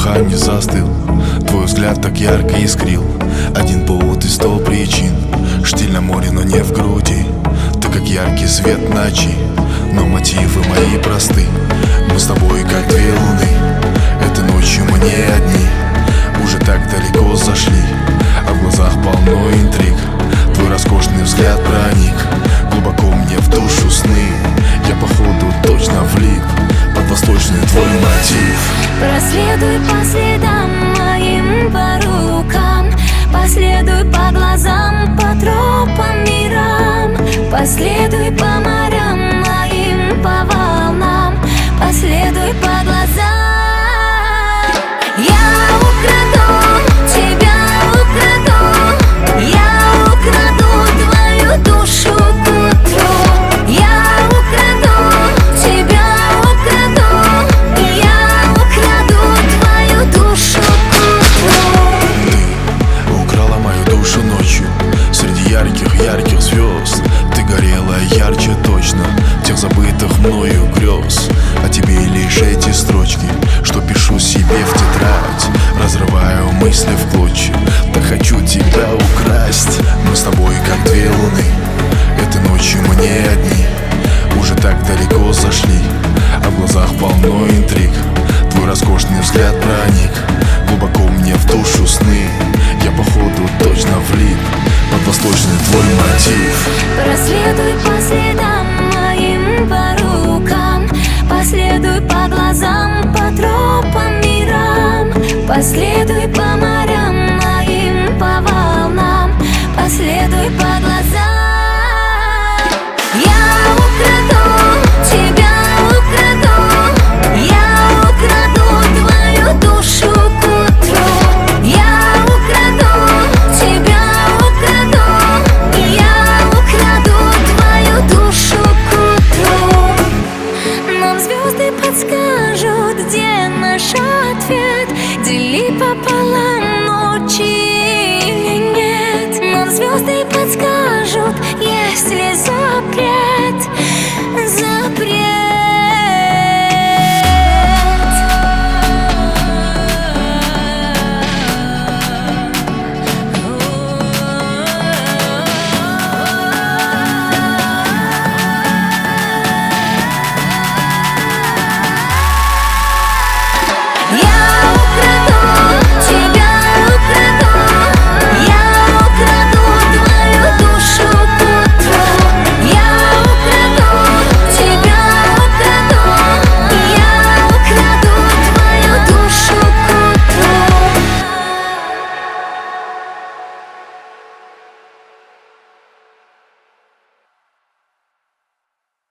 дыхании застыл, твой взгляд так ярко искрил. Один повод и 100 причин. Штиль на море, но не в груди. Ты как яркий свет ночи, но мотивы мои просты. Мы с тобой как две луны. Этой ночью мы не одни. Уже так далеко зашли, а в глазах полно интриг. Твой роскошный взгляд проник глубоко мне в душу сны. Я походу точно влип под восточный твой мотив. Проследуй по следам моим, по рукам, последуй по глазам, по тропам мирам. Последуй по морям моим, по волнам, последуй по глазам. Я украду тебя, украду, я украду твою душу к утру. Я украду тебя, украду, я украду твою душу к утру. Ты украла мою душу ночью среди ярких звезд. Ты горела ярче точно тех забытых мною грез. А тебе лишь эти строчки, что пишу себе в тетрадь. Разрываю мысли в клочья, так хочу тебя украсть. Мы с тобой как две луны. Этой ночью мы не одни. Уже так далеко зашли, а в глазах полно интриг. Твой роскошный взгляд проник глубоко мне в душу сны. Я походу точно влип под восточный твой мотив. Проследуй по следам моим, по рукам, последуй по глазам, по тропам мирам. Последуй по морям